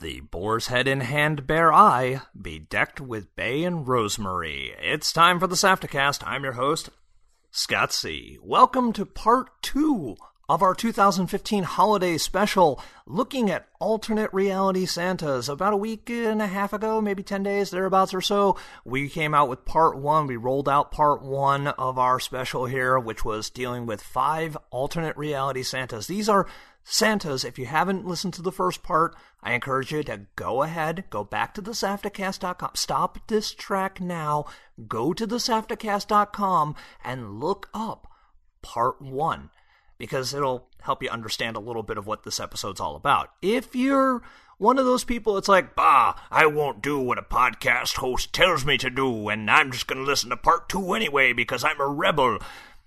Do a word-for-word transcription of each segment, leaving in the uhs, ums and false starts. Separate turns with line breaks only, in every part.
The boar's head in hand bare eye, bedecked with bay and rosemary. It's time for the SAFTAcast. I'm your host, Scott C. Welcome to part two of our two thousand fifteen holiday special, looking at alternate reality Santas. About a week and a half ago, maybe ten days, thereabouts or so, we came out with part one. We rolled out part one of our special here, which was dealing with five alternate reality Santas. These are Santas. If you haven't listened to the first part, I encourage you to go ahead, go back to the SAFTAcast dot com. Stop this track now, go to the SAFTAcast dot com and look up part one, because it'll help you understand a little bit of what this episode's all about. If you're one of those people, it's like, bah, I won't do what a podcast host tells me to do, and I'm just going to listen to part two anyway because I'm a rebel.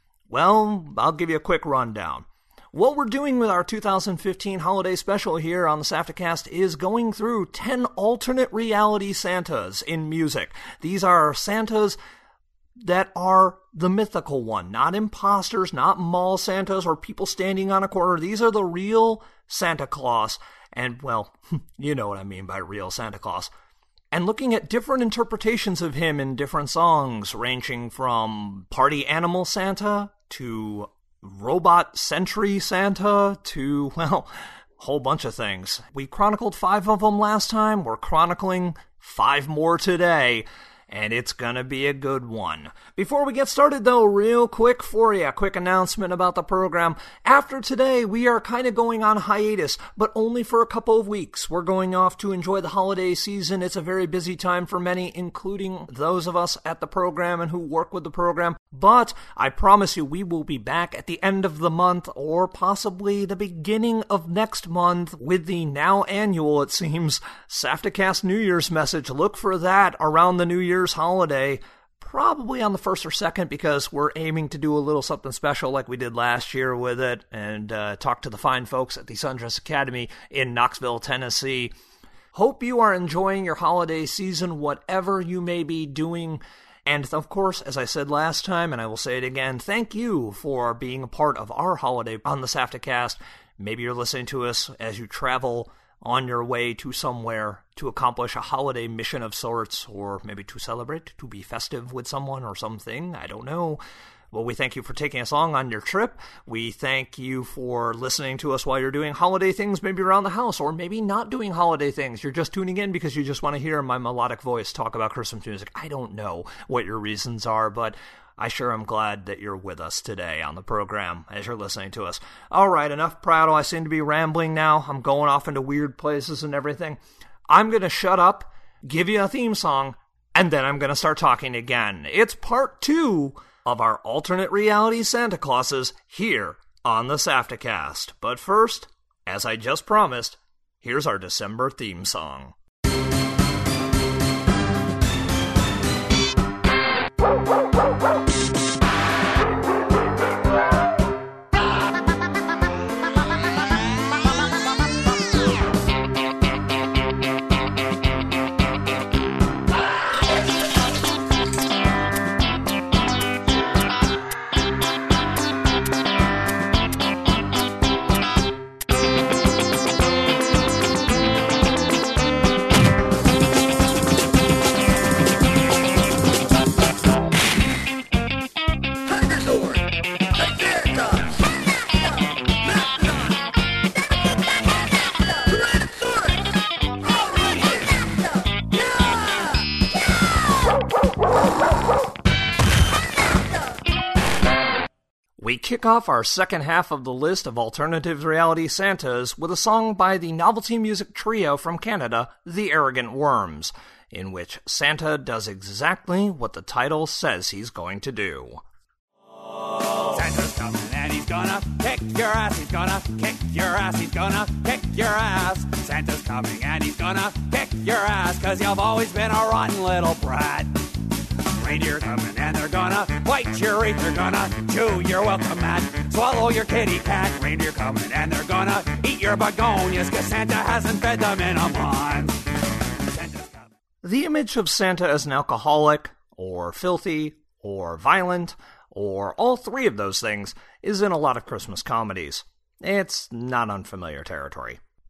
Well, I'll give you a quick rundown. What we're doing with our two thousand fifteen holiday special here on the SAFTAcast is going through ten alternate reality Santas in music. These are Santas that are the mythical one, not imposters, not mall Santas or people standing on a corner. These are the real Santa Claus, and, well, you know what I mean by real Santa Claus. And looking at different interpretations of him in different songs, ranging from Party Animal Santa to Robot Sentry Santa to, well, a whole bunch of things. We chronicled five of them last time. We're chronicling five more today, and it's gonna be a good one. Before we get started, though, real quick for you, a quick announcement about the program. After today, we are kind of going on hiatus, but only for a couple of weeks. We're going off to enjoy the holiday season. It's a very busy time for many, including those of us at the program and who work with the program. But I promise you, we will be back at the end of the month, or possibly the beginning of next month, with the now annual, it seems, SAFTAcast New Year's message. Look for that around the New Year's holiday, probably on the first or second, because we're aiming to do a little something special like we did last year with it, and uh, talk to the fine folks at the Sundress Academy in Knoxville, Tennessee. Hope you are enjoying your holiday season, whatever you may be doing. And of course, as I said last time, and I will say it again, thank you for being a part of our holiday on the SAFTAcast. Maybe you're listening to us as you travel on your way to somewhere to accomplish a holiday mission of sorts, or maybe to celebrate, to be festive with someone or something, I don't know. Well, we thank you for taking us along on your trip. We thank you for listening to us while you're doing holiday things, maybe around the house, or maybe not doing holiday things. You're just tuning in because you just want to hear my melodic voice talk about Christmas music. I don't know what your reasons are, but I sure am glad that you're with us today on the program as you're listening to us. All right, enough prattle. I seem to be rambling now. I'm going off into weird places and everything. I'm going to shut up, give you a theme song, and then I'm going to start talking again. It's part two of our alternate reality Santa Clauses here on the SAFTAcast. But first, as I just promised, here's our December theme song. We kick off our second half of the list of alternative reality Santas with a song by the novelty music trio from Canada, The Arrogant Worms, in which Santa does exactly what the title says he's going to do.
Santa's coming and he's gonna kick your ass, he's gonna kick your ass, he's gonna kick your ass. Santa's coming and he's gonna kick your ass, 'cause you've always been a rotten little brat. Reindeer coming and they're gonna bite your teeth, they're gonna chew your welcome mat, swallow your kitty cat. Reindeer coming and they're gonna eat your begonias, 'cause Santa hasn't fed them in a month. Santa's coming.
The image of Santa as an alcoholic, or filthy, or violent, or all three of those things is in a lot of Christmas comedies. It's not unfamiliar territory.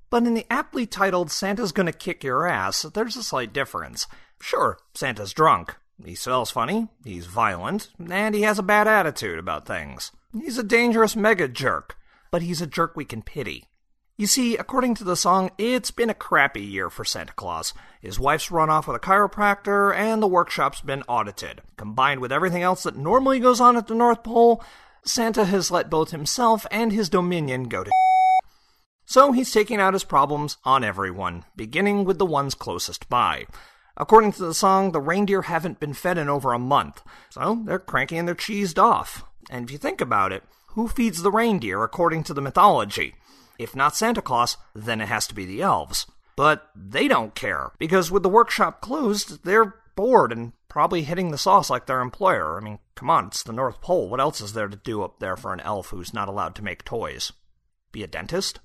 But in the aptly titled Santa's Gonna Kick Your Ass, there's a slight difference. Sure, Santa's drunk. He smells funny, he's violent, and he has a bad attitude about things. He's a dangerous mega jerk, but he's a jerk we can pity. You see, according to the song, it's been a crappy year for Santa Claus. His wife's run off with a chiropractor, and the workshop's been audited. Combined with everything else that normally goes on at the North Pole, Santa has let both himself and his dominion go to So he's taking out his problems on everyone, beginning with the ones closest by. According to the song, the reindeer haven't been fed in over a month, so they're cranky and they're cheesed off. And if you think about it, who feeds the reindeer according to the mythology? If not Santa Claus, then it has to be the elves. But they don't care, because with the workshop closed, they're bored and probably hitting the sauce like their employer. I mean, come on, it's the North Pole. What else is there to do up there for an elf who's not allowed to make toys? Be a dentist?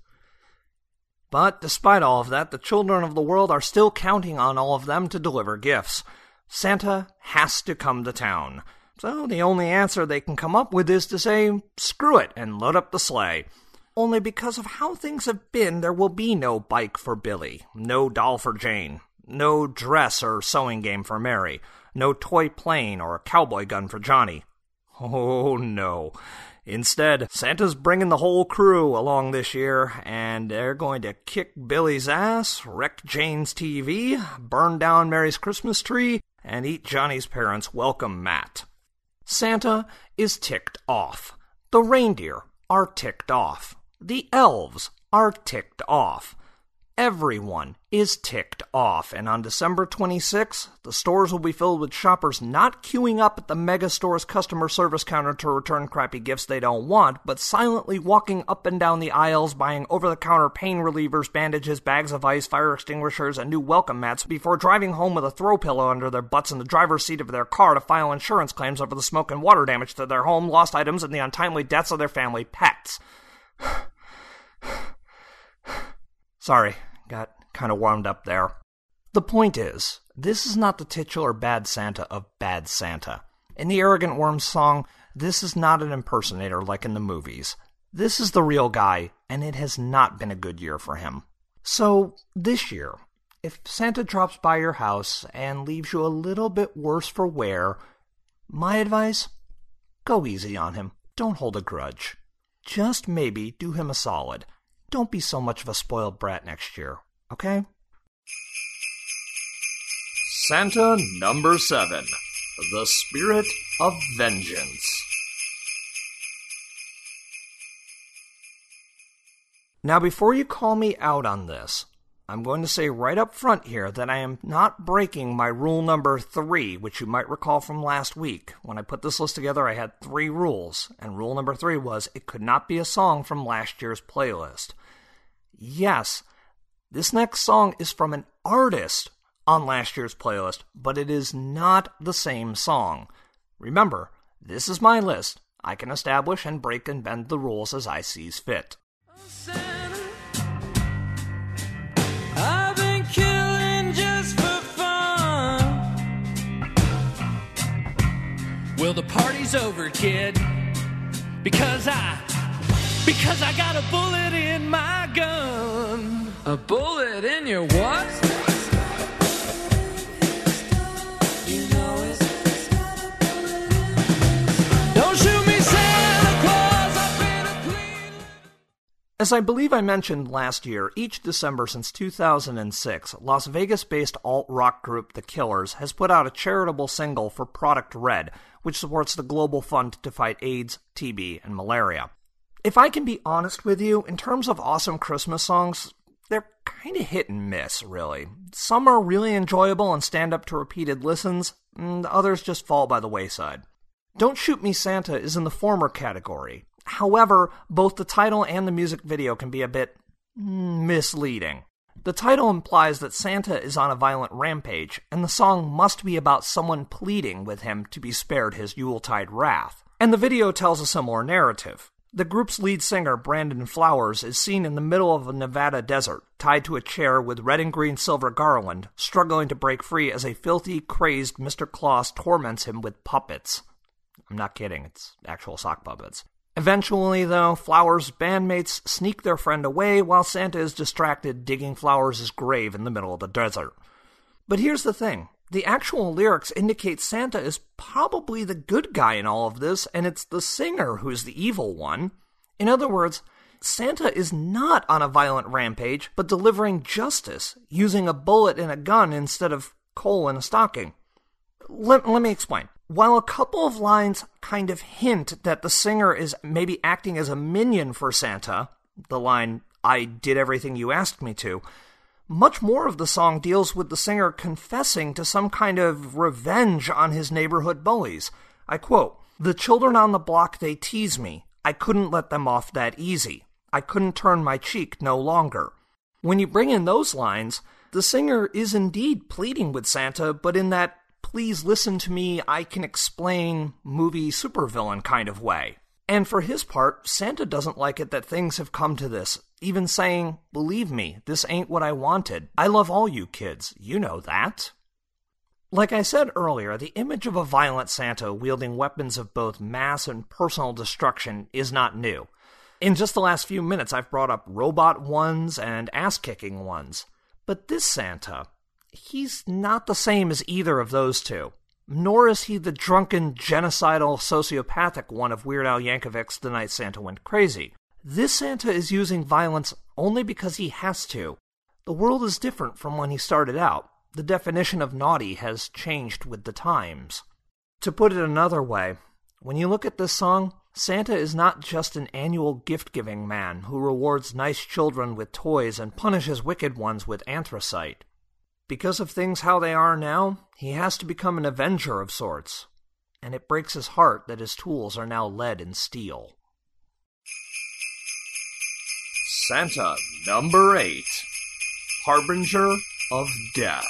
But despite all of that, the children of the world are still counting on all of them to deliver gifts. Santa has to come to town. So the only answer they can come up with is to say, screw it, and load up the sleigh. Only because of how things have been, there will be no bike for Billy, no doll for Jane, no dress or sewing game for Mary, no toy plane or cowboy gun for Johnny. Oh no. Instead, Santa's bringing the whole crew along this year, and they're going to kick Billy's ass, wreck Jane's T V, burn down Mary's Christmas tree, and eat Johnny's parents' welcome mat. Santa is ticked off. The reindeer are ticked off. The elves are ticked off. Everyone is ticked off, and on December twenty-sixth, the stores will be filled with shoppers not queuing up at the mega store's customer service counter to return crappy gifts they don't want, but silently walking up and down the aisles buying over-the-counter pain relievers, bandages, bags of ice, fire extinguishers, and new welcome mats before driving home with a throw pillow under their butts in the driver's seat of their car to file insurance claims over the smoke and water damage to their home, lost items, and the untimely deaths of their family pets. Sorry, got kind of warmed up there. The point is, this is not the titular Bad Santa of Bad Santa. In the Arrogant Worms song, this is not an impersonator like in the movies. This is the real guy, and it has not been a good year for him. So, this year, if Santa drops by your house and leaves you a little bit worse for wear, my advice? Go easy on him. Don't hold a grudge. Just maybe do him a solid. Don't be so much of a spoiled brat next year, okay?
Santa number seven, the Spirit of Vengeance.
Now, before you call me out on this, I'm going to say right up front here that I am not breaking my rule number three, which you might recall from last week. When I put this list together, I had three rules, and rule number three was it could not be a song from last year's playlist. Yes, this next song is from an artist on last year's playlist, but it is not the same song. Remember, this is my list. I can establish and break and bend the rules as I sees fit.
I've been killing just for fun. Well, the party's over, kid. Because I, because I got a bullet in my gun. A bullet in your what?
As I believe I mentioned last year, each December since two thousand six, Las Vegas-based alt-rock group The Killers has put out a charitable single for Product Red, which supports the global fund to fight AIDS, T B, and malaria. If I can be honest with you, in terms of awesome Christmas songs, they're kind of hit and miss, really. Some are really enjoyable and stand up to repeated listens, and others just fall by the wayside. Don't Shoot Me Santa is in the former category. However, both the title and the music video can be a bit misleading. The title implies that Santa is on a violent rampage, and the song must be about someone pleading with him to be spared his Yuletide wrath. And the video tells a similar narrative. The group's lead singer, Brandon Flowers, is seen in the middle of a Nevada desert, tied to a chair with red and green silver garland, struggling to break free as a filthy, crazed Mister Claus torments him with puppets. I'm not kidding, it's actual sock puppets. Eventually, though, Flowers' bandmates sneak their friend away while Santa is distracted digging Flowers' grave in the middle of the desert. But here's the thing. The actual lyrics indicate Santa is probably the good guy in all of this, and it's the singer who's the evil one. In other words, Santa is not on a violent rampage, but delivering justice, using a bullet and a gun instead of coal in a stocking. Let, let me explain. While a couple of lines kind of hint that the singer is maybe acting as a minion for Santa, the line, "I did everything you asked me to," much more of the song deals with the singer confessing to some kind of revenge on his neighborhood bullies. I quote, "The children on the block, they tease me. I couldn't let them off that easy. I couldn't turn my cheek no longer." When you bring in those lines, the singer is indeed pleading with Santa, but in that please listen to me, I can explain movie supervillain kind of way. And for his part, Santa doesn't like it that things have come to this, even saying, "Believe me, this ain't what I wanted. I love all you kids. You know that." Like I said earlier, the image of a violent Santa wielding weapons of both mass and personal destruction is not new. In just the last few minutes, I've brought up robot ones and ass-kicking ones. But this Santa, he's not the same as either of those two. Nor is he the drunken, genocidal, sociopathic one of Weird Al Yankovic's The Night Santa Went Crazy. This Santa is using violence only because he has to. The world is different from when he started out. The definition of naughty has changed with the times. To put it another way, when you look at this song, Santa is not just an annual gift-giving man who rewards nice children with toys and punishes wicked ones with anthracite. Because of things how they are now, he has to become an avenger of sorts, and it breaks his heart that his tools are now lead and steel.
Santa number eight, Harbinger of Death.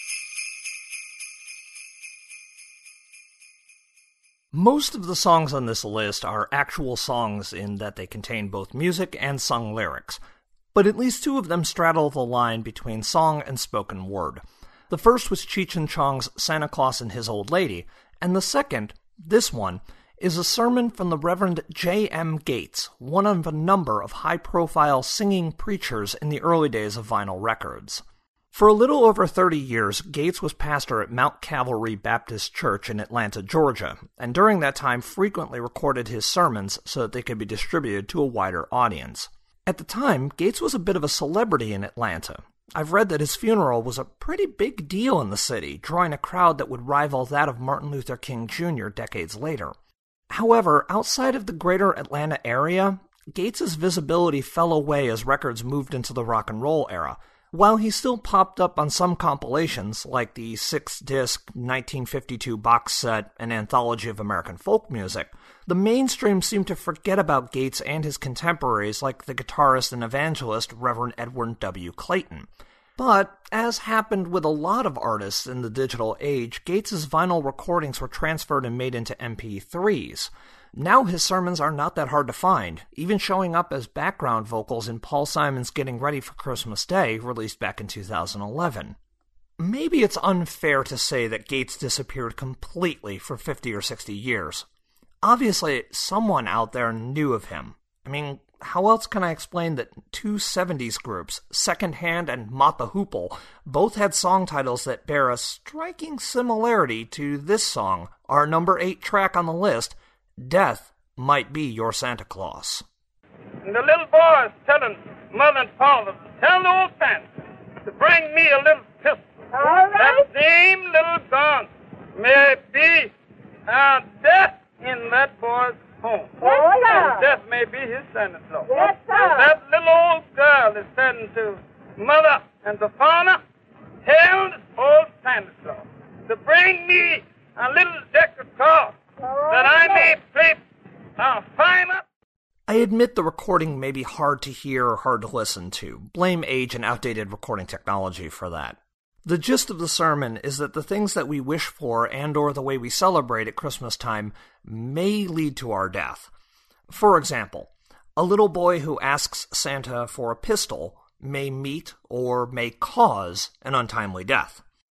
Most of the songs on this list are actual songs in that they contain both music and sung lyrics, but at least two of them straddle the line between song and spoken word. The first was Cheech and Chong's Santa Claus and His Old Lady, and the second, this one, is a sermon from the Reverend J M Gates, one of a number of high-profile singing preachers in the early days of vinyl records. For a little over thirty years, Gates was pastor at Mount Calvary Baptist Church in Atlanta, Georgia, and during that time frequently recorded his sermons so that they could be distributed to a wider audience. At the time, Gates was a bit of a celebrity in Atlanta. I've read that his funeral was a pretty big deal in the city, drawing a crowd that would rival that of Martin Luther King Junior decades later. However, outside of the greater Atlanta area, Gates's visibility fell away as records moved into the rock and roll era. While he still popped up on some compilations, like the six-disc nineteen fifty-two box set An Anthology of American Folk Music, the mainstream seemed to forget about Gates and his contemporaries like the guitarist and evangelist Reverend Edward W. Clayton. But, as happened with a lot of artists in the digital age, Gates's vinyl recordings were transferred and made into M P threes. Now his sermons are not that hard to find, even showing up as background vocals in Paul Simon's Getting Ready for Christmas Day, released back in two thousand eleven. Maybe it's unfair to say that Gates disappeared completely for fifty or sixty years. Obviously, someone out there knew of him. I mean, how else can I explain that two seventies groups, Second Hand and Mott the Hoople, both had song titles that bear a striking similarity to this song, our number eight track on the list, Death Might Be Your Santa Claus.
And the little boy is telling Mother and Father, tell the old Santa to bring me a little pistol.
All right.
That same little gun may be uh, death in that boy's home.
Oh, yeah.
And death may be his Santa Claus.
Yes, sir.
And that little old girl is saying to Mother and the Father, tell the old Santa Claus to bring me a little deck of cards, that I may play uh, fine up.
I admit the recording may be hard to hear or hard to listen to. Blame age and outdated recording technology for that. The gist of the sermon is that the things that we wish for and or the way we celebrate at Christmas time may lead to our death. For example, a little boy who asks Santa for a pistol may meet or may cause an untimely death.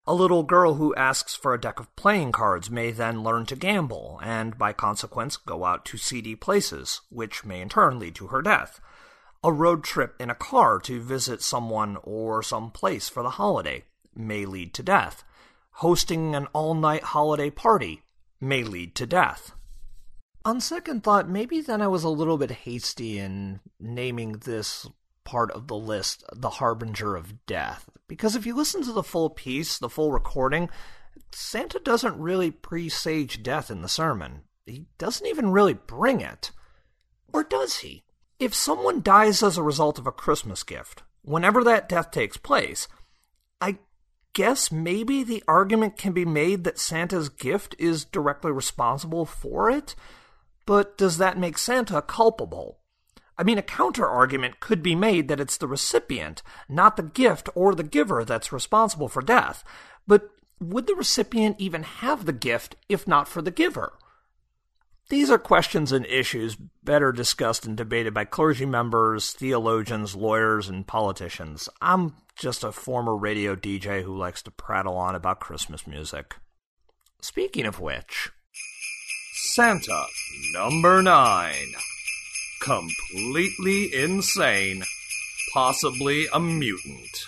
A little girl who asks for a deck of playing cards may then learn to gamble, and by consequence go out to seedy places, which may in turn lead to her death. A road trip in a car to visit someone or some place for the holiday may lead to death. Hosting an all-night holiday party may lead to death. On second thought, maybe then I was a little bit hasty in naming this part of the list the Harbinger of Death. Because if you listen to the full piece, the full recording, Santa doesn't really presage death in the sermon. He doesn't even really bring it. Or does he? If someone dies as a result of a Christmas gift, whenever that death takes place, I guess maybe the argument can be made that Santa's gift is directly responsible for it, but does that make Santa culpable? I mean, a counter-argument could be made that it's the recipient, not the gift or the giver that's responsible for death. But would the recipient even have the gift if not for the giver? These are questions and issues better discussed and debated by clergy members, theologians, lawyers, and politicians. I'm just a former radio D J who likes to prattle on about Christmas music. Speaking of which...
Santa number nine. Completely insane. Possibly a mutant.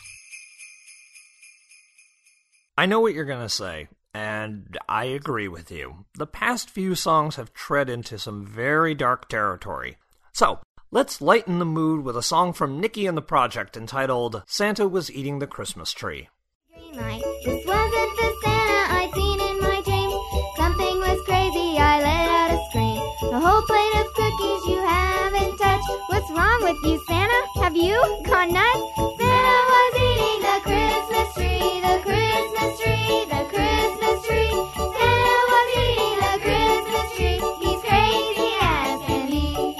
I know what you're going to say, and I agree with you. The past few songs have tread into some very dark territory. So, let's lighten the mood with a song from Nikki and the Project entitled Santa Was Eating the Christmas Tree.
Green light. This wasn't the Santa I'd seen in my dreams. Something was crazy, I let out a scream. The whole plate of cookies you haven't touched. What's wrong with you, Santa? Have you gone nuts? Santa was eating the Christmas tree, the Christmas tree, the Christmas tree. Santa was eating the Christmas tree. He's crazy as can be.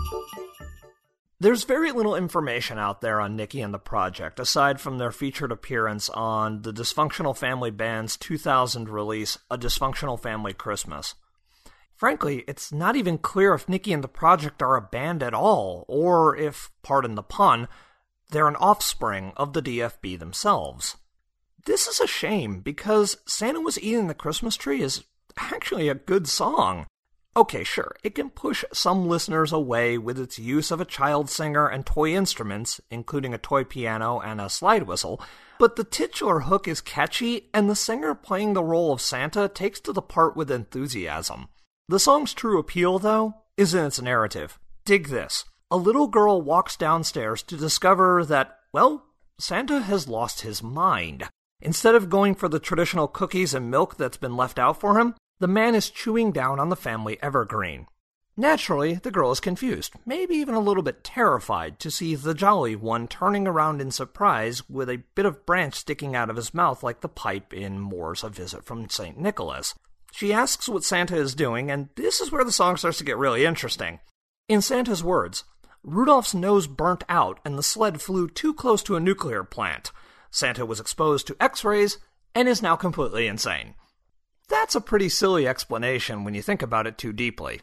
There's very little information out there on Nikki and the Project, aside from their featured appearance on the Dysfunctional Family Band's two thousand release, A Dysfunctional Family Christmas. Frankly, it's not even clear if Nikki and the Project are a band at all, or if, pardon the pun, they're an offspring of the D F B themselves. This is a shame, because Santa Was Eating the Christmas Tree is actually a good song. Okay, sure, it can push some listeners away with its use of a child singer and toy instruments, including a toy piano and a slide whistle, but the titular hook is catchy, and the singer playing the role of Santa takes to the part with enthusiasm. The song's true appeal, though, is in its narrative. Dig this. A little girl walks downstairs to discover that, well, Santa has lost his mind. Instead of going for the traditional cookies and milk that's been left out for him, the man is chewing down on the family evergreen. Naturally, the girl is confused, maybe even a little bit terrified to see the jolly one turning around in surprise with a bit of branch sticking out of his mouth like the pipe in Moore's A Visit from Saint Nicholas. She asks what Santa is doing, and this is where the song starts to get really interesting. In Santa's words, Rudolph's nose burnt out and the sled flew too close to a nuclear plant. Santa was exposed to X-rays and is now completely insane. That's a pretty silly explanation when you think about it too deeply.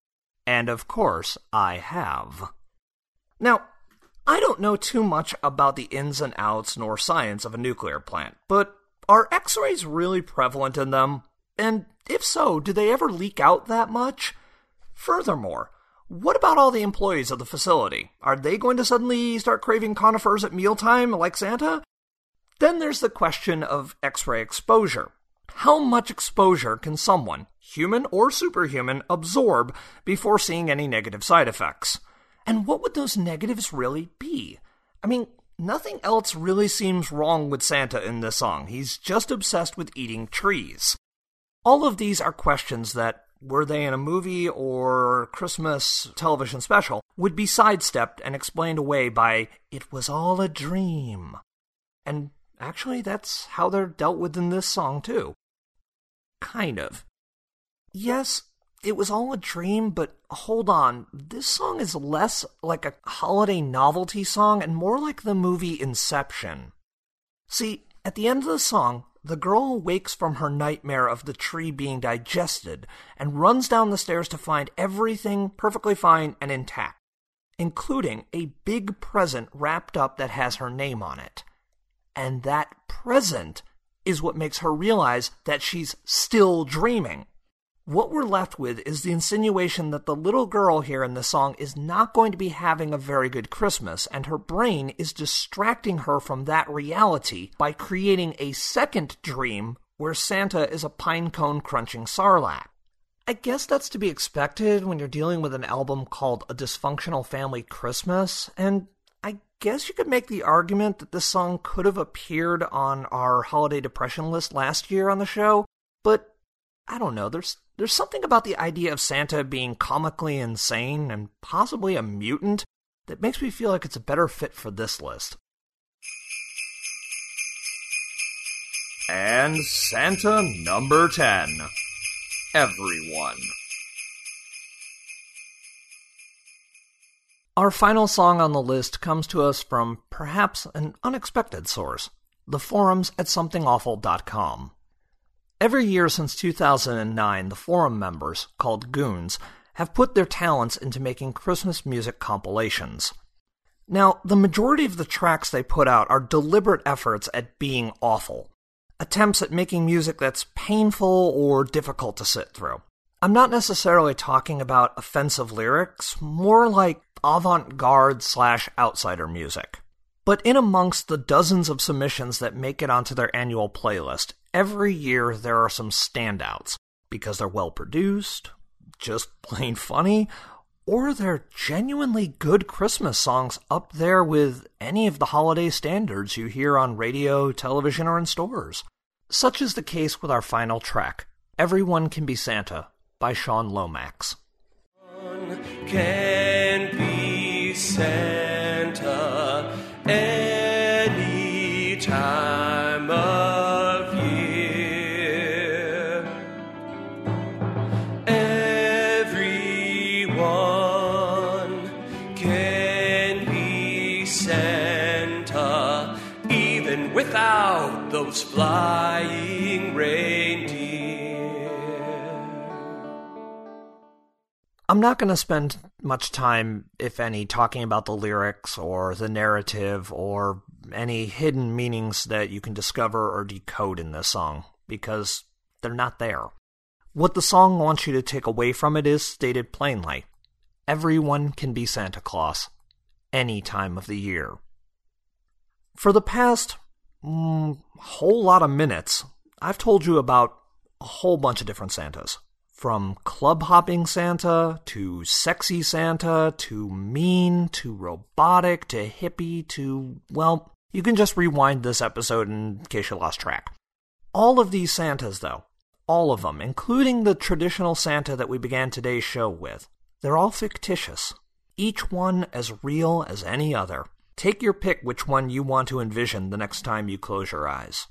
And of course, I have. Now, I don't know too much about the ins and outs nor science of a nuclear plant, but are X-rays really prevalent in them? And if so, do they ever leak out that much? Furthermore, what about all the employees of the facility? Are they going to suddenly start craving conifers at mealtime like Santa? Then there's the question of X-ray exposure. How much exposure can someone, human or superhuman, absorb before seeing any negative side effects? And what would those negatives really be? I mean, nothing else really seems wrong with Santa in this song. He's just obsessed with eating trees. All of these are questions that, were they in a movie or Christmas television special, would be sidestepped and explained away by, "It was all a dream." And actually, that's how they're dealt with in this song, too. Kind of. Yes, it was all a dream, but hold on. This song is less like a holiday novelty song and more like the movie Inception. See, at the end of the song, the girl awakes from her nightmare of the tree being digested and runs down the stairs to find everything perfectly fine and intact, including a big present wrapped up that has her name on it. And that present is what makes her realize that she's still dreaming. What we're left with is the insinuation that the little girl here in the song is not going to be having a very good Christmas, and her brain is distracting her from that reality by creating a second dream where Santa is a pinecone crunching sarlacc. I guess that's to be expected when you're dealing with an album called A Dysfunctional Family Christmas, and I guess you could make the argument that this song could have appeared on our holiday depression list last year on the show, but I don't know, there's there's something about the idea of Santa being comically insane and possibly a mutant that makes me feel like it's a better fit for this list.
And Santa number ten. Everyone.
Our final song on the list comes to us from perhaps an unexpected source, the forums at something awful dot com. Every year since two thousand nine, the forum members, called Goons, have put their talents into making Christmas music compilations. Now, the majority of the tracks they put out are deliberate efforts at being awful, attempts at making music that's painful or difficult to sit through. I'm not necessarily talking about offensive lyrics, more like avant-garde slash outsider music. But in amongst the dozens of submissions that make it onto their annual playlist, every year there are some standouts, because they're well-produced, just plain funny, or they're genuinely good Christmas songs up there with any of the holiday standards you hear on radio, television, or in stores. Such is the case with our final track, Everyone Can Be Santa, by Sean Lomax.
Can be Santa any time of year. Everyone can be Santa, even without those flying reindeer.
I'm not going to spend much time, if any, talking about the lyrics or the narrative or any hidden meanings that you can discover or decode in this song, because they're not there. What the song wants you to take away from it is stated plainly. Everyone can be Santa Claus, any time of the year. For the past mm, whole lot of minutes, I've told you about a whole bunch of different Santas. From club-hopping Santa, to sexy Santa, to mean, to robotic, to hippie, to, well, you can just rewind this episode in case you lost track. All of these Santas, though, all of them, including the traditional Santa that we began today's show with, they're all fictitious. Each one as real as any other. Take your pick which one you want to envision the next time you close your eyes.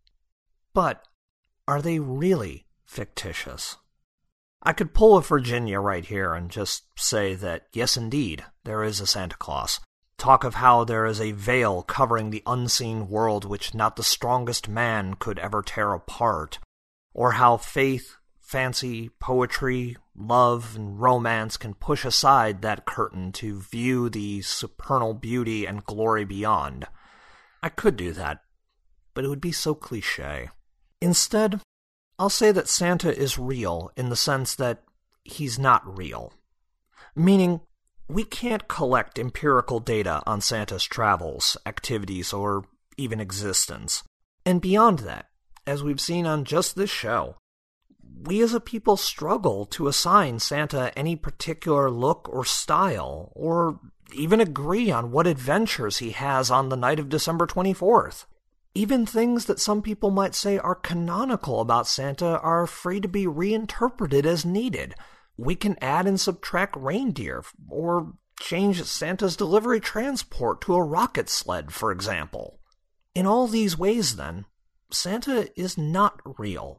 But, are they really fictitious? I could pull a Virginia right here and just say that, yes indeed, there is a Santa Claus. Talk of how there is a veil covering the unseen world which not the strongest man could ever tear apart. Or how faith, fancy, poetry, love, and romance can push aside that curtain to view the supernal beauty and glory beyond. I could do that, but it would be so cliché. Instead, I'll say that Santa is real in the sense that he's not real. Meaning, we can't collect empirical data on Santa's travels, activities, or even existence. And beyond that, as we've seen on just this show, we as a people struggle to assign Santa any particular look or style, or even agree on what adventures he has on the night of December twenty-fourth. Even things that some people might say are canonical about Santa are free to be reinterpreted as needed. We can add and subtract reindeer, or change Santa's delivery transport to a rocket sled, for example. In all these ways, then, Santa is not real.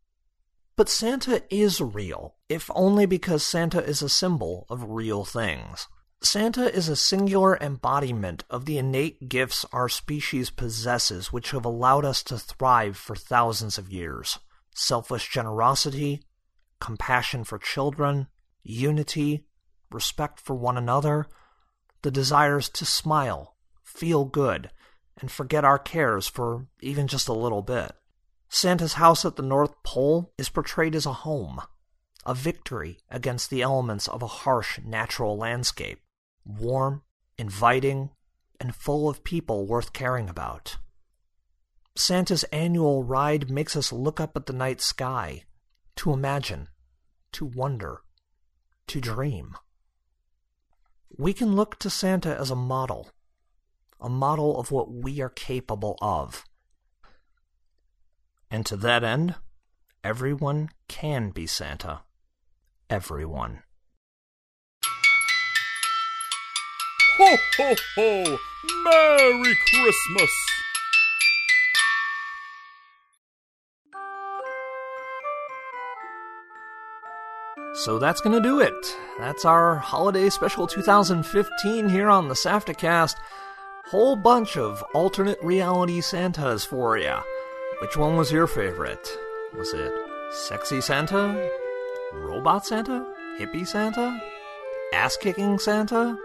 But Santa is real, if only because Santa is a symbol of real things. Santa is a singular embodiment of the innate gifts our species possesses which have allowed us to thrive for thousands of years. Selfless generosity, compassion for children, unity, respect for one another, the desires to smile, feel good, and forget our cares for even just a little bit. Santa's house at the North Pole is portrayed as a home, a victory against the elements of a harsh natural landscape, warm, inviting, and full of people worth caring about. Santa's annual ride makes us look up at the night sky, to imagine, to wonder, to dream. We can look to Santa as a model, a model of what we are capable of. And to that end, everyone can be Santa. Everyone.
Ho, ho, ho! Merry Christmas!
So that's going to do it. That's our holiday special two thousand fifteen here on the SAFTAcast. Whole bunch of alternate reality Santas for ya. Which one was your favorite? Was it Sexy Santa? Robot Santa? Hippie Santa? Ass-kicking Santa?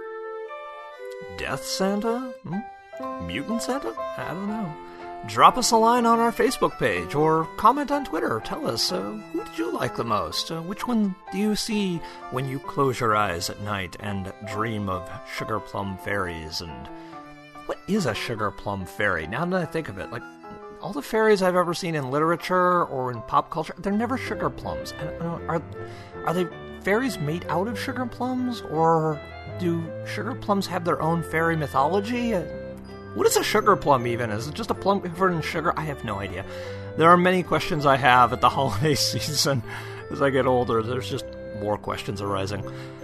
Death Santa? Hmm? Mutant Santa? I don't know. Drop us a line on our Facebook page or comment on Twitter. Tell us, uh, who did you like the most? Uh, which one do you see when you close your eyes at night and dream of sugar plum fairies? And what is a sugar plum fairy? Now that I think of it, like, all the fairies I've ever seen in literature or in pop culture, they're never sugar plums. And uh, are are they fairies made out of sugar plums, or do sugar plums have their own fairy mythology? Uh, what is a sugar plum even? Is it just a plum covered in sugar? I have no idea. There are many questions I have at the holiday season. As I get older, there's just more questions arising.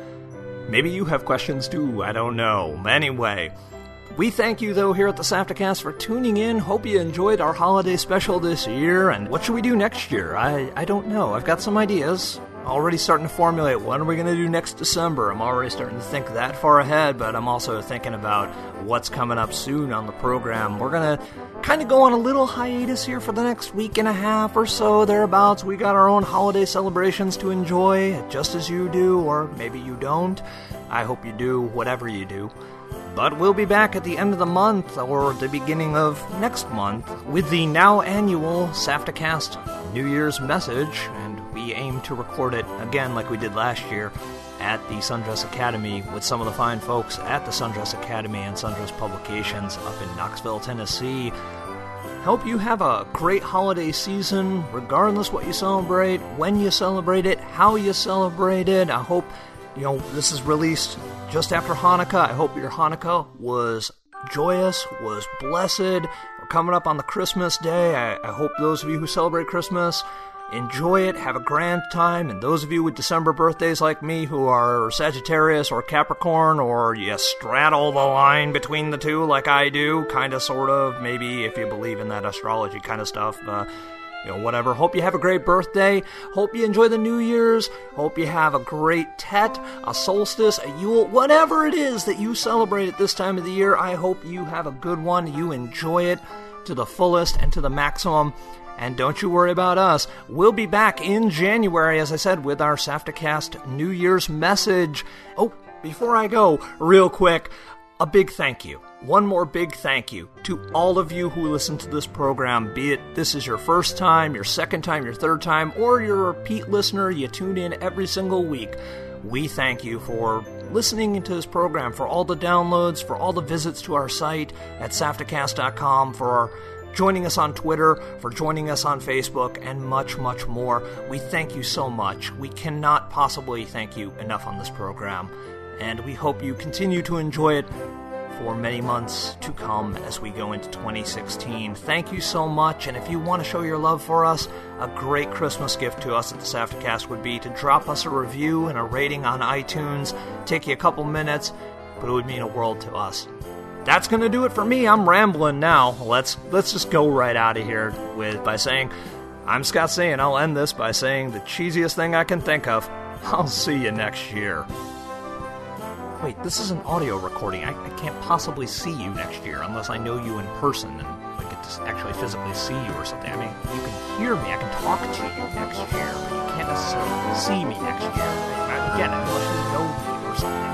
Maybe you have questions too, I don't know. Anyway, we thank you, though, here at the SAFTAcast for tuning in. Hope you enjoyed our holiday special this year. And what should we do next year? I, I don't know. I've got some ideas. Already starting to formulate what are we going to do next December. I'm already starting to think that far ahead, but I'm also thinking about what's coming up soon on the program. We're going to kind of go on a little hiatus here for the next week and a half or so, thereabouts. We got our own holiday celebrations to enjoy, just as you do, or maybe you don't. I hope you do, whatever you do. But we'll be back at the end of the month, or the beginning of next month, with the now annual SAFTAcast New Year's message, and we aim to record it again like we did last year at the Sundress Academy with some of the fine folks at the Sundress Academy and Sundress Publications up in Knoxville, Tennessee. Hope you have a great holiday season, regardless what you celebrate, when you celebrate it, how you celebrate it. I hope, you know, this is released just after Hanukkah. I hope your Hanukkah was joyous, was blessed. We're coming up on the Christmas day. I, I hope those of you who celebrate Christmas enjoy it, have a grand time, and those of you with December birthdays like me who are Sagittarius or Capricorn, or you straddle the line between the two like I do, kind of, sort of, maybe if you believe in that astrology kind of stuff, uh, you know, whatever. Hope you have a great birthday. Hope you enjoy the New Year's. Hope you have a great Tet, a solstice, a Yule, whatever it is that you celebrate at this time of the year. I hope you have a good one. You enjoy it to the fullest and to the maximum. And don't you worry about us. We'll be back in January, as I said, with our SAFTAcast New Year's message. Oh, before I go, real quick, a big thank you. One more big thank you to all of you who listen to this program, be it this is your first time, your second time, your third time, or you're a repeat listener, you tune in every single week. We thank you for listening to this program, for all the downloads, for all the visits to our site at saftacast dot com, for our joining us on Twitter, for joining us on Facebook, and much, much more. We thank you so much. We cannot possibly thank you enough on this program, and we hope you continue to enjoy it for many months to come as we go into twenty sixteen. Thank you so much, and if you want to show your love for us, a great Christmas gift to us at the SAFTAcast would be to drop us a review and a rating on iTunes. Take you a couple minutes, but it would mean a world to us. That's going to do it for me. I'm rambling now. Let's let's just go right out of here with by saying, I'm Scott C, and I'll end this by saying the cheesiest thing I can think of. I'll see you next year. Wait, this is an audio recording. I, I can't possibly see you next year unless I know you in person and I get to actually physically see you or something. I mean, you can hear me. I can talk to you next year, but you can't necessarily see me next year. Again, unless you know me or something.